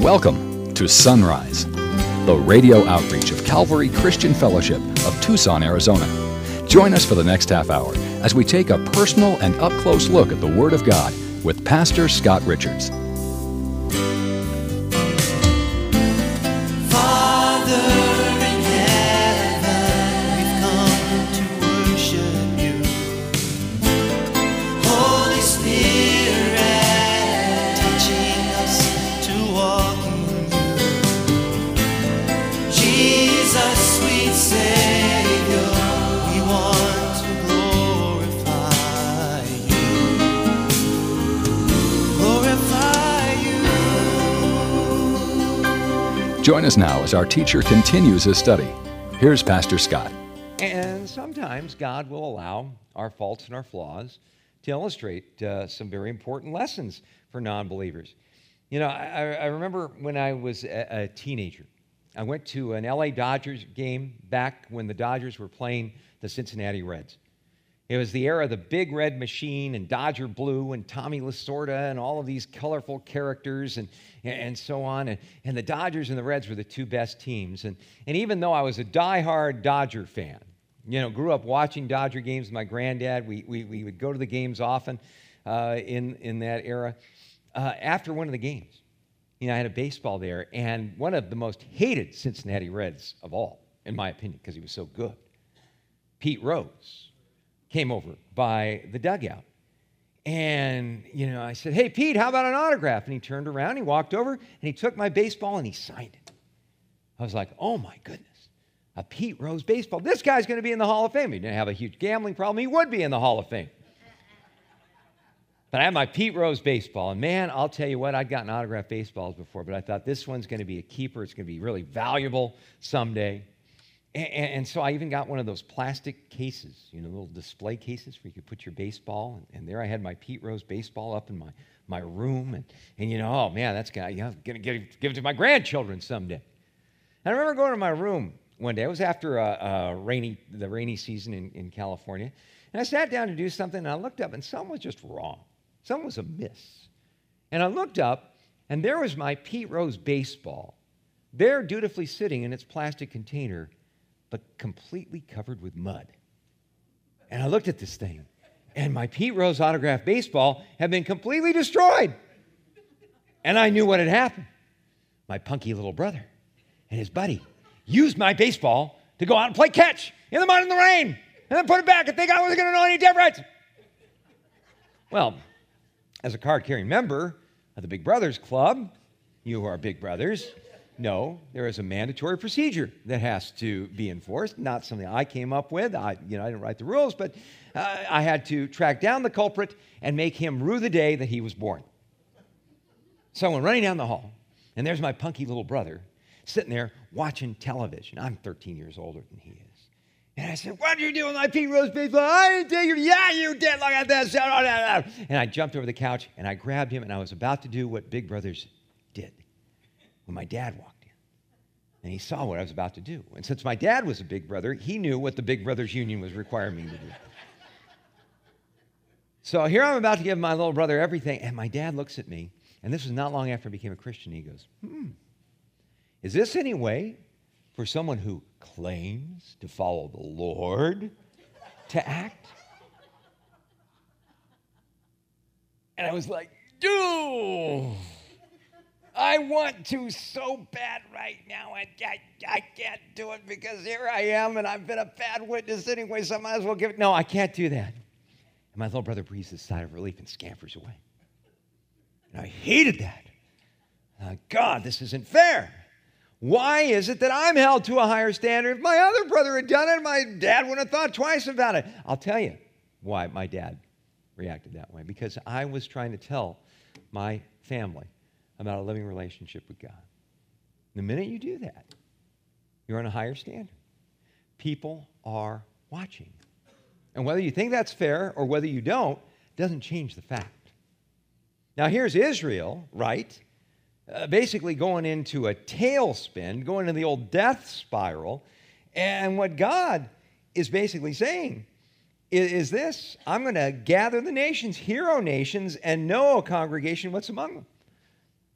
Welcome to Sunrise, the radio outreach of Calvary Christian Fellowship of Tucson, Arizona. Join us for the next half hour as we take a personal and up-close look at the Word of God with Pastor Scott Richards. Join us now as our teacher continues his study. Here's Pastor Scott. And sometimes God will allow our faults and our flaws to illustrate some very important lessons for non-believers. You know, I remember when I was a teenager, I went to an LA Dodgers game back when the Dodgers were playing the Cincinnati Reds. It was the era of the Big Red Machine and Dodger Blue and Tommy Lasorda and all of these colorful characters and so on. And the Dodgers and the Reds were the two best teams. And even though I was a diehard Dodger fan, you know, grew up watching Dodger games with my granddad, we would go to the games often in that era. After one of the games, you know, I had a baseball there, and one of the most hated Cincinnati Reds of all, in my opinion, because he was so good, Pete Rose, came over by the dugout. And, you know, I said, "Hey, Pete, how about an autograph?" And he turned around, he walked over, and he took my baseball and he signed it. I was like, oh my goodness, a Pete Rose baseball. This guy's going to be in the Hall of Fame. He didn't have a huge gambling problem. He would be in the Hall of Fame. But I had my Pete Rose baseball, and man, I'll tell you what, I'd gotten autographed baseballs before, but I thought this one's going to be a keeper. It's going to be really valuable someday. And so I even got one of those plastic cases, you know, little display cases where you could put your baseball. And there I had my Pete Rose baseball up in my room. And you know, oh man, that's going to give it to my grandchildren someday. And I remember going to my room one day. It was after the rainy season in California. And I sat down to do something, and I looked up, and something was just wrong. Something was amiss. And I looked up, and there was my Pete Rose baseball, there dutifully sitting in its plastic container, but completely covered with mud. And I looked at this thing, and my Pete Rose autographed baseball had been completely destroyed. And I knew what had happened. My punky little brother and his buddy used my baseball to go out and play catch in the mud and the rain, and then put it back and think I wasn't going to know any difference. Well, as a card-carrying member of the Big Brothers Club, you who are big brothers, no, there is a mandatory procedure that has to be enforced, not something I came up with. I didn't write the rules, but I had to track down the culprit and make him rue the day that he was born. So I went running down the hall, and there's my punky little brother sitting there watching television. I'm 13 years older than he is. And I said, "What did you do with my Pete Rose baseball?" "I didn't take it." "Yeah, you did. Look at this." And I jumped over the couch, and I grabbed him, and I was about to do what big brothers did when my dad walked in. And he saw what I was about to do. And since my dad was a big brother, he knew what the Big Brothers Union was requiring me to do. So here I'm about to give my little brother everything, and my dad looks at me, and this was not long after I became a Christian. He goes, "Is this any way for someone who claims to follow the Lord to act?" And I was like, dude, I want to so bad right now, and I can't do it because here I am, and I've been a bad witness anyway, so I might as well give it. No, I can't do that. And my little brother breathes a sigh of relief and scampers away. And I hated that. God, this isn't fair. Why is it that I'm held to a higher standard? If my other brother had done it, my dad wouldn't have thought twice about it. I'll tell you why my dad reacted that way. Because I was trying to tell my family about a living relationship with God. The minute you do that, you're on a higher standard. People are watching. And whether you think that's fair or whether you don't, doesn't change the fact. Now here's Israel, right? Basically going into a tailspin, going into the old death spiral. And what God is basically saying is this: I'm going to gather the nations, hear, O nations, and know, O congregation, what's among them.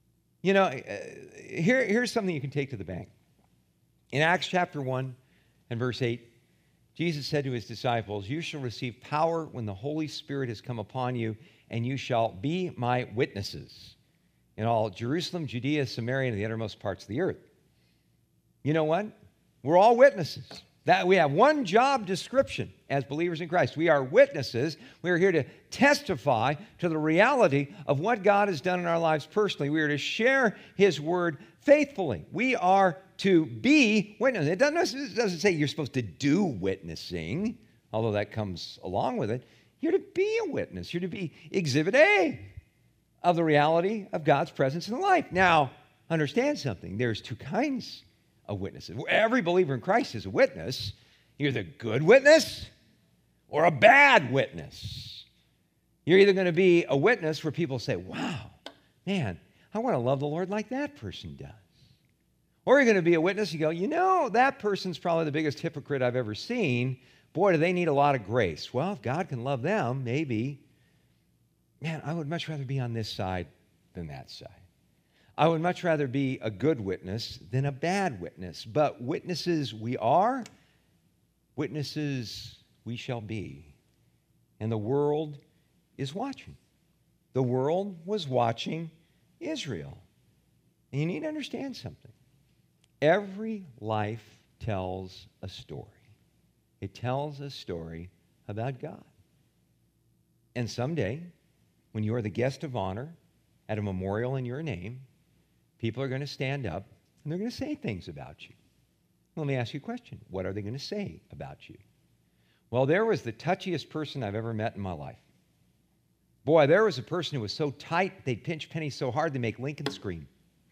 Here's something you can take to the bank. In Acts chapter 1 and verse 8, Jesus said to his disciples, "You shall receive power when the Holy Spirit has come upon you, and you shall be my witnesses in all Jerusalem, Judea, Samaria, and the uttermost parts of the earth." You know what? We're all witnesses. That we have one job description as believers in Christ. We are witnesses. We are here to testify to the reality of what God has done in our lives personally. We are to share his word faithfully. We are to be witnesses. It doesn't say you're supposed to do witnessing, although that comes along with it. You're to be a witness. You're to be exhibit A of the reality of God's presence in life. Now, understand something. There's two kinds of witnesses. Every believer in Christ is a witness. You're either a good witness or a bad witness. You're either going to be a witness where people say, "Wow, man, I want to love the Lord like that person does." Or you're going to be a witness, you go, that person's probably the biggest hypocrite I've ever seen. Boy, do they need a lot of grace. Well, if God can love them, maybe. Man, I would much rather be on this side than that side. I would much rather be a good witness than a bad witness. But witnesses we are, witnesses we shall be. And the world is watching. The world was watching Israel. And you need to understand something. Every life tells a story. It tells a story about God. And someday, when you are the guest of honor at a memorial in your name, people are going to stand up and they're going to say things about you. Let me ask you a question. What are they going to say about you? Well, there was the touchiest person I've ever met in my life. Boy, there was a person who was so tight, they'd pinch pennies so hard, they make Lincoln scream.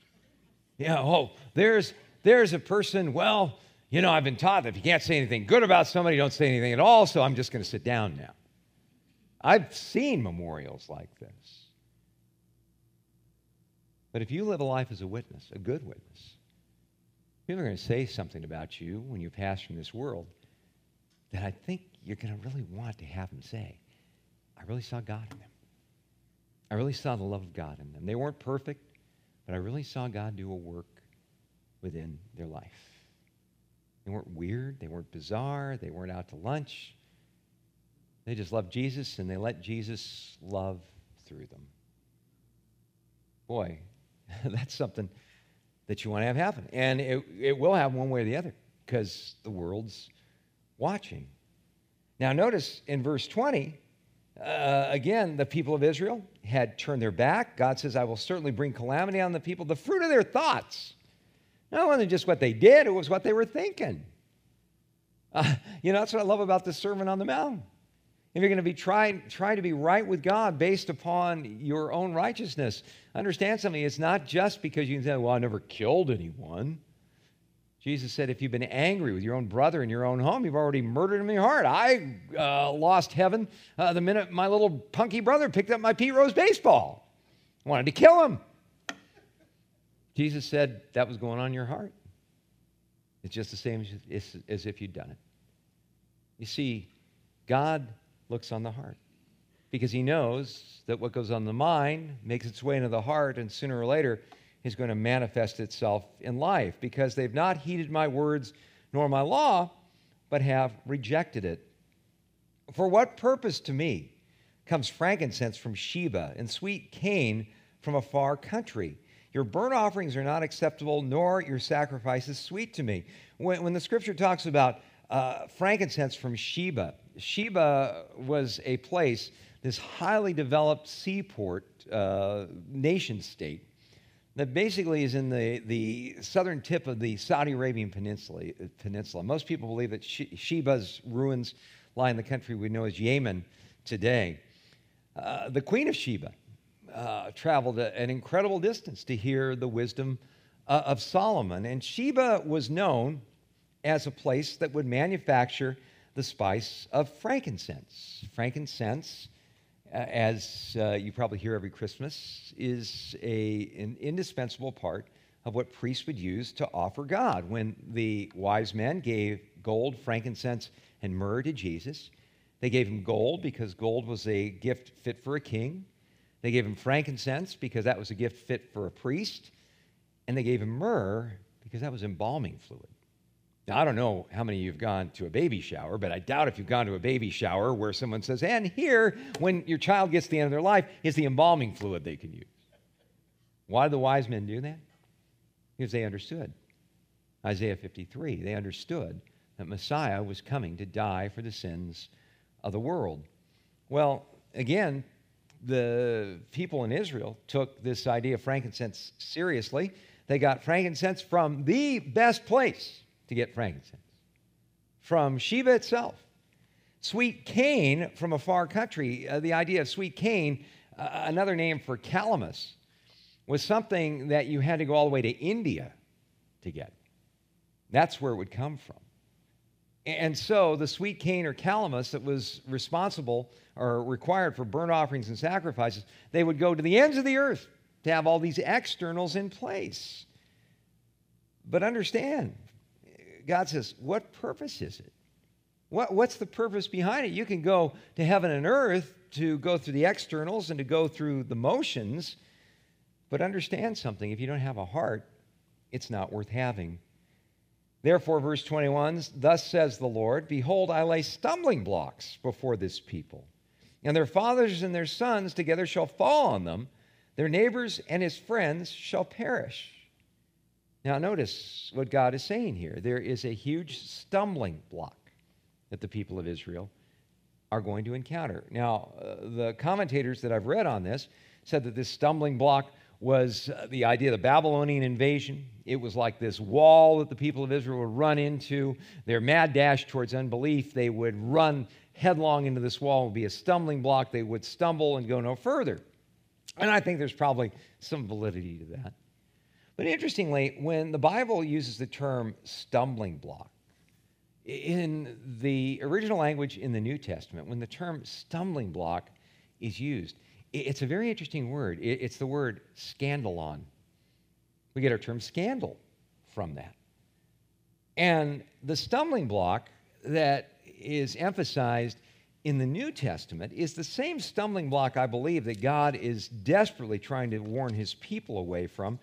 There's a person, I've been taught that if you can't say anything good about somebody, don't say anything at all, so I'm just going to sit down now. I've seen memorials like this. But if you live a life as a witness, a good witness, people are going to say something about you when you pass from this world that I think you're going to really want to have them say. I really saw God in them. I really saw the love of God in them. They weren't perfect, but I really saw God do a work within their life. They weren't weird. They weren't bizarre. They weren't out to lunch. They just loved Jesus, and they let Jesus love through them. Boy, that's something that you want to have happen. And it will happen one way or the other because the world's watching. Now, notice in verse 20, again, the people of Israel had turned their back. God says, "I will certainly bring calamity on the people." The fruit of their thoughts. No, it wasn't just what they did, it was what they were thinking. That's what I love about the Sermon on the Mount. If you're going to be trying to be right with God based upon your own righteousness, understand something. It's not just because you can say, "Well, I never killed anyone." Jesus said, if you've been angry with your own brother in your own home, you've already murdered him in your heart. I lost heaven the minute my little punky brother picked up my Pete Rose baseball. I wanted to kill him. Jesus said that was going on in your heart. It's just the same as if you'd done it. You see, God looks on the heart because he knows that what goes on the mind makes its way into the heart, and sooner or later is going to manifest itself in life, because they've not heeded my words nor my law, but have rejected it. For what purpose to me comes frankincense from Sheba and sweet cane from a far country? Your burnt offerings are not acceptable, nor your sacrifices sweet to me. When the scripture talks about frankincense from Sheba, Sheba was a place, this highly developed seaport nation state that basically is in the southern tip of the Saudi Arabian peninsula. Most people believe that Sheba's ruins lie in the country we know as Yemen today. The Queen of Sheba traveled an incredible distance to hear the wisdom of Solomon. And Sheba was known as a place that would manufacture the spice of frankincense. Frankincense, as you probably hear every Christmas, is an indispensable part of what priests would use to offer God. When the wise men gave gold, frankincense, and myrrh to Jesus, they gave him gold because gold was a gift fit for a king. They gave him frankincense because that was a gift fit for a priest. And they gave him myrrh because that was embalming fluid. Now, I don't know how many of you have gone to a baby shower, but I doubt if you've gone to a baby shower where someone says, and here, when your child gets to the end of their life, is the embalming fluid they can use. Why did the wise men do that? Because they understood. Isaiah 53, they understood that Messiah was coming to die for the sins of the world. Well, again, the people in Israel took this idea of frankincense seriously. They got frankincense from the best place to get frankincense, from Sheba itself. Sweet cane from a far country, the idea of sweet cane, another name for calamus, was something that you had to go all the way to India to get. That's where it would come from. And so the sweet cane or calamus that was responsible or required for burnt offerings and sacrifices, they would go to the ends of the earth to have all these externals in place. But understand, God says, what purpose is it? What's the purpose behind it? You can go to heaven and earth to go through the externals and to go through the motions, but understand something. If you don't have a heart, it's not worth having. Therefore, verse 21, thus says the Lord, behold, I lay stumbling blocks before this people, and their fathers and their sons together shall fall on them. Their neighbors and his friends shall perish. Now, notice what God is saying here. There is a huge stumbling block that the people of Israel are going to encounter. Now, the commentators that I've read on this said that this stumbling block was the idea of the Babylonian invasion. It was like this wall that the people of Israel would run into. Their mad dash towards unbelief, they would run headlong into this wall. It would be a stumbling block. They would stumble and go no further. And I think there's probably some validity to that. But interestingly, when the Bible uses the term stumbling block, in the original language in the New Testament, when the term stumbling block is used, it's a very interesting word. It's the word scandalon. We get our term scandal from that. And the stumbling block that is emphasized in the New Testament is the same stumbling block, I believe, that God is desperately trying to warn his people away from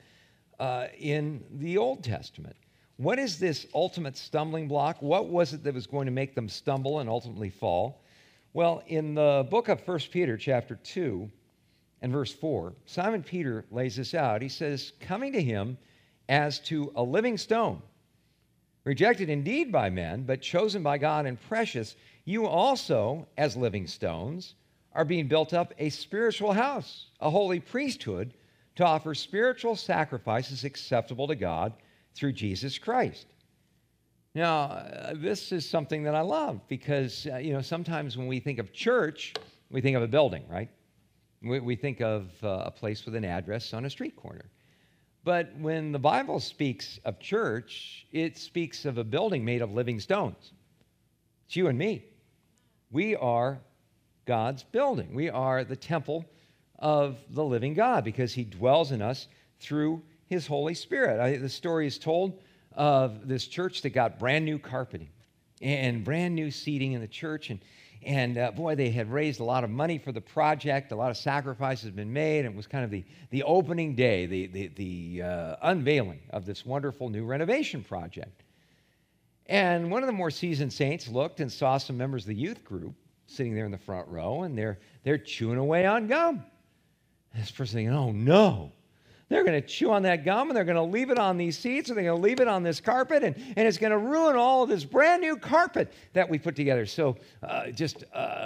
in the Old Testament. What is this ultimate stumbling block? What was it that was going to make them stumble and ultimately fall? Well, in the book of 1 Peter chapter 2 and verse 4, Simon Peter lays this out. He says, coming to him as to a living stone, rejected indeed by men, but chosen by God and precious, you also, as living stones, are being built up a spiritual house, a holy priesthood, to offer spiritual sacrifices acceptable to God through Jesus Christ. Now, this is something that I love because, sometimes when we think of church, we think of a building, right? We think of a place with an address on a street corner. But when the Bible speaks of church, it speaks of a building made of living stones. It's you and me. We are God's building. We are the temple of the living God because he dwells in us through his Holy Spirit. The story is told of this church that got brand new carpeting and brand new seating in the church. And boy, they had raised a lot of money for the project. A lot of sacrifices had been made. And it was kind of the opening day, the unveiling of this wonderful new renovation project. And one of the more seasoned saints looked and saw some members of the youth group sitting there in the front row, and they're chewing away on gum. And this person thinking, oh no, they're going to chew on that gum, and they're going to leave it on these seats, and they're going to leave it on this carpet, and it's going to ruin all of this brand new carpet that we put together. So just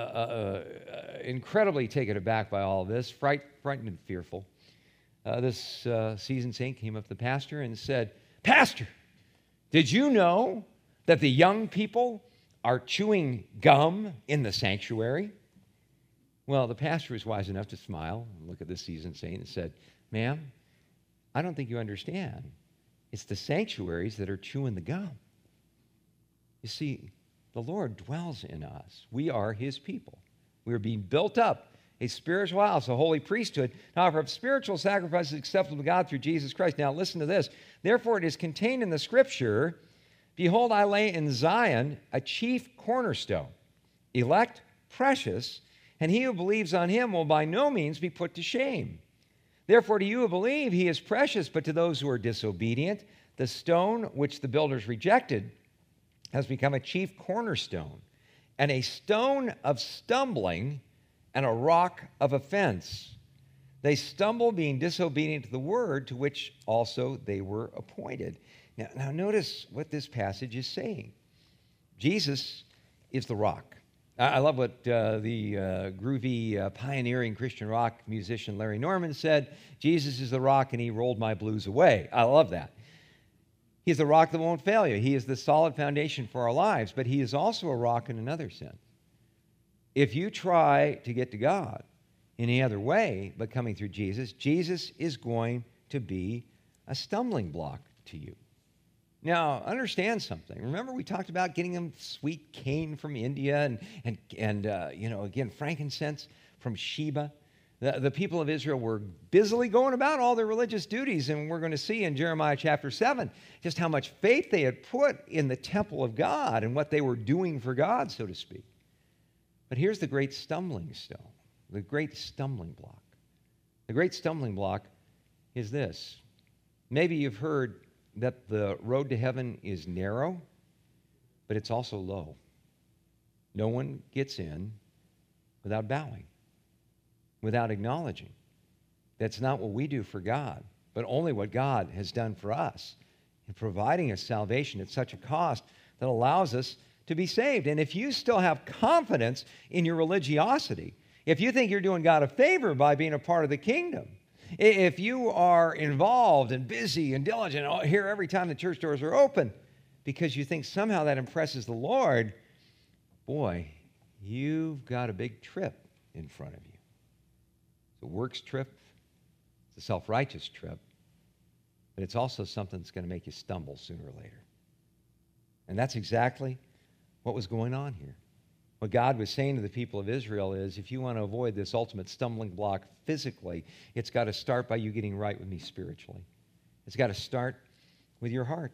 incredibly taken aback by all of this, frightened and fearful. This seasoned saint came up to the pastor and said, Pastor, did you know that the young people are chewing gum in the sanctuary? Well, the pastor was wise enough to smile and look at the seasoned saint and said, Ma'am, I don't think you understand. It's the sanctuaries that are chewing the gum. You see, the Lord dwells in us. We are his people. We are being built up, a spiritual house, a holy priesthood, to offer up spiritual sacrifices acceptable to God through Jesus Christ. Now listen to this. Therefore it is contained in the scripture, behold, I lay in Zion a chief cornerstone, elect, precious, and he who believes on him will by no means be put to shame. Therefore, to you who believe, he is precious, but to those who are disobedient, the stone which the builders rejected has become a chief cornerstone, and a stone of stumbling and a rock of offense. They stumble, being disobedient to the word to which also they were appointed. Now notice what this passage is saying. Jesus is the rock. I love what the groovy, pioneering Christian rock musician Larry Norman said. Jesus is the rock, and he rolled my blues away. I love that. He's the rock that won't fail you. He is the solid foundation for our lives, but he is also a rock in another sense. If you try to get to God in any other way but coming through Jesus, Jesus is going to be a stumbling block to you. Now, understand something. Remember we talked about getting them sweet cane from India and again, frankincense from Sheba. The people of Israel were busily going about all their religious duties, and we're going to see in Jeremiah chapter 7 just how much faith they had put in the temple of God and what they were doing for God, so to speak. But here's the great stumbling stone, the great stumbling block. The great stumbling block is this. Maybe you've heard that the road to heaven is narrow, but it's also low. No one gets in without bowing, without acknowledging. That's not what we do for God, but only what God has done for us in providing us salvation at such a cost that allows us to be saved. And if you still have confidence in your religiosity, if you think you're doing God a favor by being a part of the kingdom, if you are involved and busy and diligent, here every time the church doors are open, because you think somehow that impresses the Lord, boy, you've got a big trip in front of you. It's a works trip. It's a self-righteous trip. But it's also something that's going to make you stumble sooner or later. And that's exactly what was going on here. What God was saying to the people of Israel is, if you want to avoid this ultimate stumbling block physically, it's got to start by you getting right with me spiritually. It's got to start with your heart.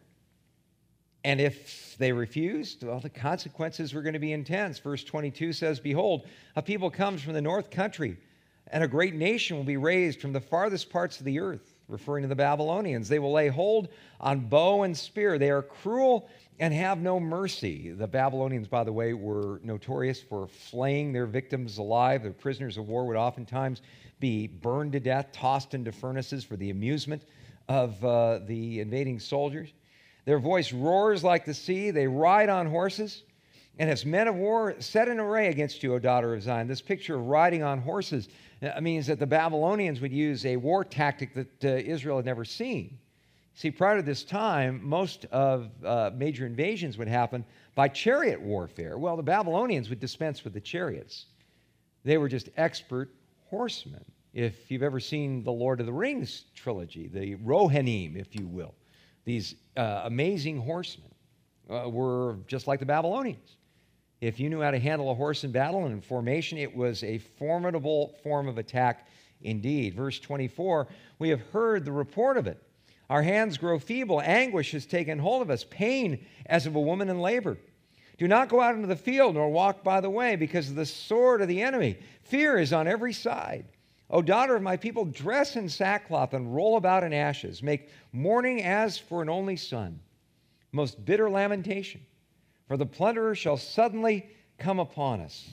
And if they refused, well, the consequences were going to be intense. Verse 22 says, behold, a people comes from the north country, and a great nation will be raised from the farthest parts of the earth, referring to the Babylonians. They will lay hold on bow and spear. They are cruel and have no mercy. The Babylonians, by the way, were notorious for flaying their victims alive. Their prisoners of war would oftentimes be burned to death, tossed into furnaces for the amusement of the invading soldiers. Their voice roars like the sea. They ride on horses. And as men of war set in array against you, O daughter of Zion. This picture of riding on horses means that the Babylonians would use a war tactic that Israel had never seen. See, prior to this time, most of major invasions would happen by chariot warfare. Well, the Babylonians would dispense with the chariots. They were just expert horsemen. If you've ever seen the Lord of the Rings trilogy, the Rohirrim, if you will, these amazing horsemen were just like the Babylonians. If you knew how to handle a horse in battle and in formation, it was a formidable form of attack indeed. Verse 24, we have heard the report of it. Our hands grow feeble. Anguish has taken hold of us, pain as of a woman in labor. Do not go out into the field nor walk by the way because of the sword of the enemy. Fear is on every side. O daughter of my people, dress in sackcloth and roll about in ashes. Make mourning as for an only son. Most bitter lamentation. For the plunderer shall suddenly come upon us.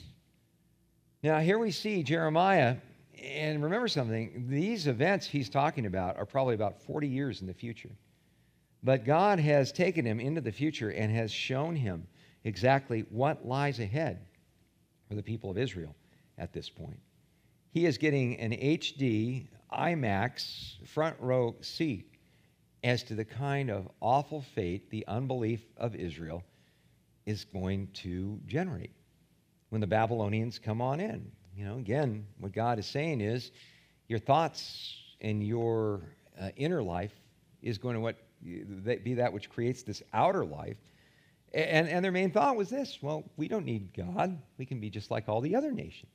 Now here we see Jeremiah. And remember something, these events he's talking about are probably about 40 years in the future. But God has taken him into the future and has shown him exactly what lies ahead for the people of Israel at this point. He is getting an HD IMAX front row seat as to the kind of awful fate the unbelief of Israel is going to generate when the Babylonians come on in. You know, again, what God is saying is your thoughts and your inner life is going to be that which creates this outer life. And their main thought was this: well, we don't need God. We can be just like all the other nations.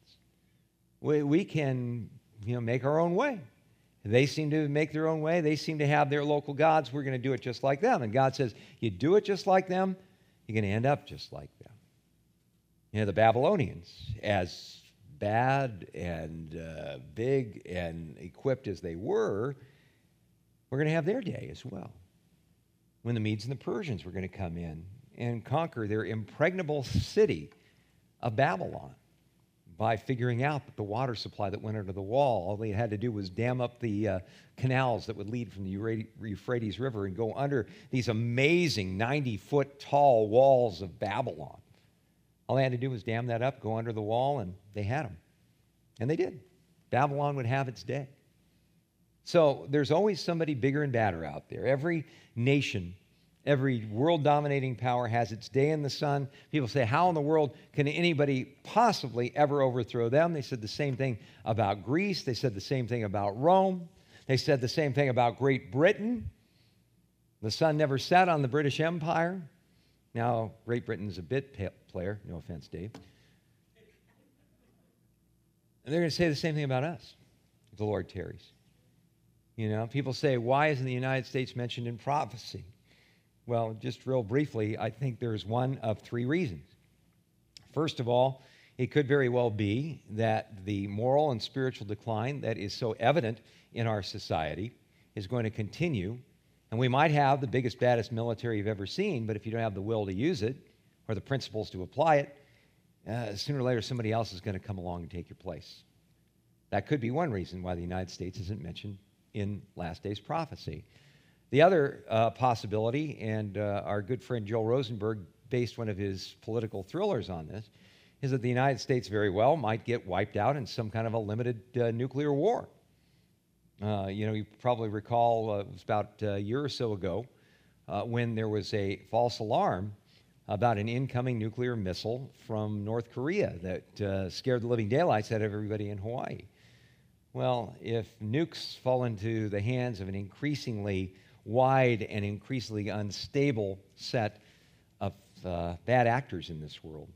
We can, make our own way. They seem to make their own way. They seem to have their local gods. We're going to do it just like them. And God says, you do it just like them, you're going to end up just like them. The Babylonians, as bad and big and equipped as they were going to have their day as well. When the Medes and the Persians were going to come in and conquer their impregnable city of Babylon by figuring out that the water supply that went under the wall, all they had to do was dam up the canals that would lead from the Euphrates River and go under these amazing 90-foot tall walls of Babylon. All they had to do was dam that up, go under the wall, and they had them. And they did. Babylon would have its day. So there's always somebody bigger and badder out there. Every nation, every world-dominating power has its day in the sun. People say, how in the world can anybody possibly ever overthrow them? They said the same thing about Greece. They said the same thing about Rome. They said the same thing about Great Britain. The sun never set on the British Empire. Now, Great Britain's a bit player. No offense, Dave. And they're going to say the same thing about us if the Lord tarries. You know, people say, why isn't the United States mentioned in prophecy? Well, just real briefly, I think there's one of three reasons. First of all, it could very well be that the moral and spiritual decline that is so evident in our society is going to continue, and we might have the biggest, baddest military you've ever seen, but if you don't have the will to use it or the principles to apply it, sooner or later somebody else is going to come along and take your place. That could be one reason why the United States isn't mentioned in last days prophecy. The other possibility, and our good friend Joel Rosenberg based one of his political thrillers on this, is that the United States very well might get wiped out in some kind of a limited nuclear war. You probably recall it was about a year or so ago when there was a false alarm about an incoming nuclear missile from North Korea that scared the living daylights out of everybody in Hawaii. Well, if nukes fall into the hands of an increasingly wide and increasingly unstable set of bad actors in this world,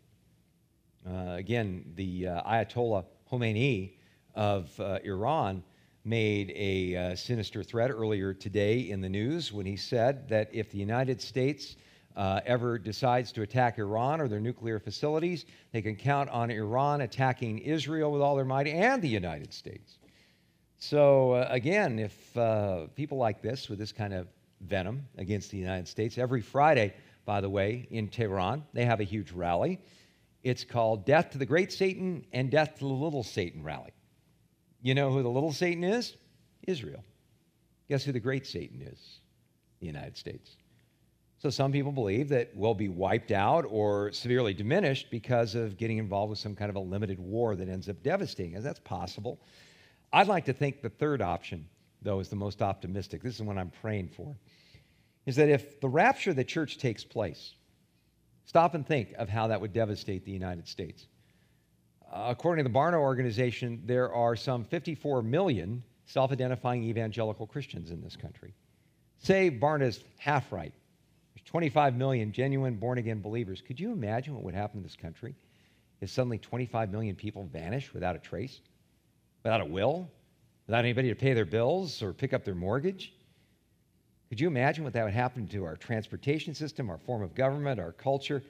again, the Ayatollah Khomeini of Iran made a sinister threat earlier today in the news when he said that if the United States ever decides to attack Iran or their nuclear facilities, they can count on Iran attacking Israel with all their might and the United States. So again, if people like this, with this kind of venom against the United States, every Friday, by the way, in Tehran, they have a huge rally. It's called Death to the Great Satan and Death to the Little Satan rally. You know who the little Satan is? Israel. Guess who the great Satan is? The United States. So some people believe that we'll be wiped out or severely diminished because of getting involved with some kind of a limited war that ends up devastating us. That's possible. I'd like to think the third option, though, is the most optimistic. This is what I'm praying for, is that if the rapture of the church takes place, stop and think of how that would devastate the United States. According to the Barna organization, there are some 54 million self-identifying evangelical Christians in this country. Say Barna's half right. There's 25 million genuine born-again believers. Could you imagine what would happen to this country if suddenly 25 million people vanish without a trace, without a will, without anybody to pay their bills or pick up their mortgage? Could you imagine what that would happen to our transportation system, our form of government, our culture?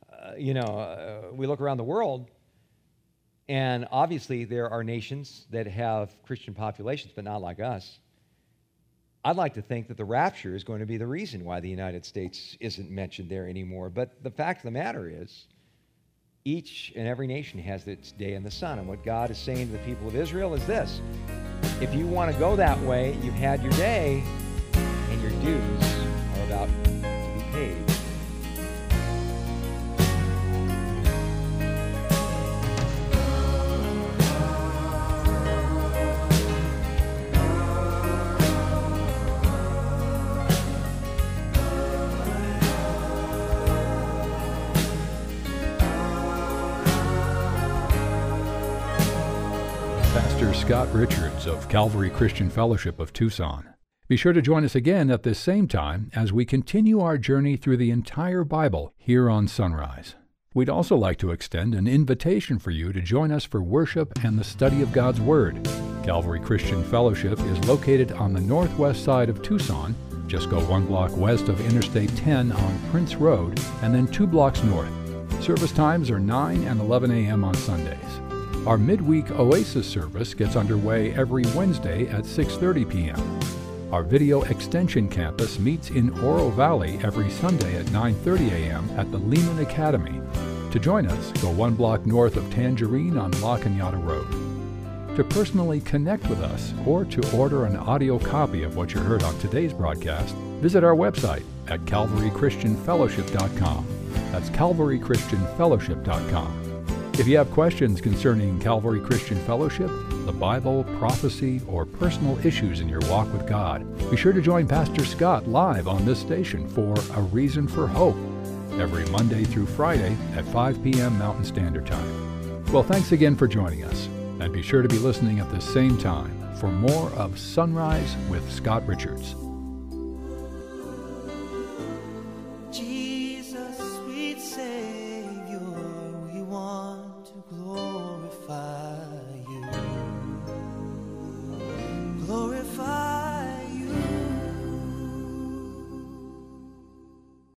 We look around the world, and obviously there are nations that have Christian populations, but not like us. I'd like to think that the rapture is going to be the reason why the United States isn't mentioned there anymore. But the fact of the matter is, each and every nation has its day in the sun. And what God is saying to the people of Israel is this: if you want to go that way, you've had your day, and your dues are about to be paid. Pastor Scott Richards of Calvary Christian Fellowship of Tucson. Be sure to join us again at this same time as we continue our journey through the entire Bible here on Sunrise. We'd also like to extend an invitation for you to join us for worship and the study of God's Word. Calvary Christian Fellowship is located on the northwest side of Tucson. Just go 1 block west of Interstate 10 on Prince Road and then 2 blocks north. Service times are 9 and 11 a.m. on Sundays. Our midweek Oasis service gets underway every Wednesday at 6:30 p.m. Our Video Extension Campus meets in Oro Valley every Sunday at 9:30 a.m. at the Lehman Academy. To join us, go 1 block north of Tangerine on La Cañada Road. To personally connect with us or to order an audio copy of what you heard on today's broadcast, visit our website at calvarychristianfellowship.com. That's calvarychristianfellowship.com. If you have questions concerning Calvary Christian Fellowship, the Bible, prophecy, or personal issues in your walk with God, be sure to join Pastor Scott live on this station for A Reason for Hope every Monday through Friday at 5 p.m. Mountain Standard Time. Well, thanks again for joining us, and be sure to be listening at the same time for more of Sunrise with Scott Richards.